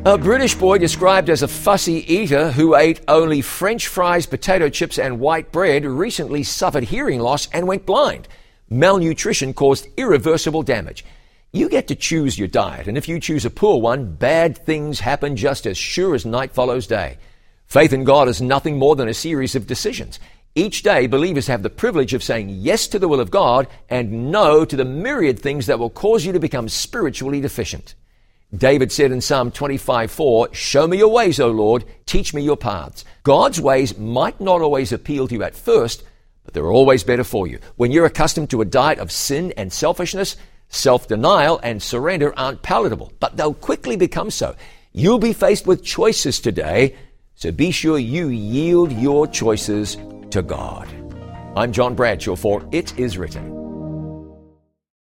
A British boy described as a fussy eater who ate only French fries, potato chips, and white bread recently suffered hearing loss and went blind. Malnutrition caused irreversible damage. You get to choose your diet, and if you choose a poor one, bad things happen just as sure as night follows day. Faith in God is nothing more than a series of decisions. Each day, believers have the privilege of saying yes to the will of God and no to the myriad things that will cause you to become spiritually deficient. David said in Psalm 25:4, "Show me your ways, O Lord, teach me your paths." God's ways might not always appeal to you at first, but they're always better for you. When you're accustomed to a diet of sin and selfishness, self-denial and surrender aren't palatable, but they'll quickly become so. You'll be faced with choices today, so be sure you yield your choices to God. I'm John Bradshaw for It Is Written.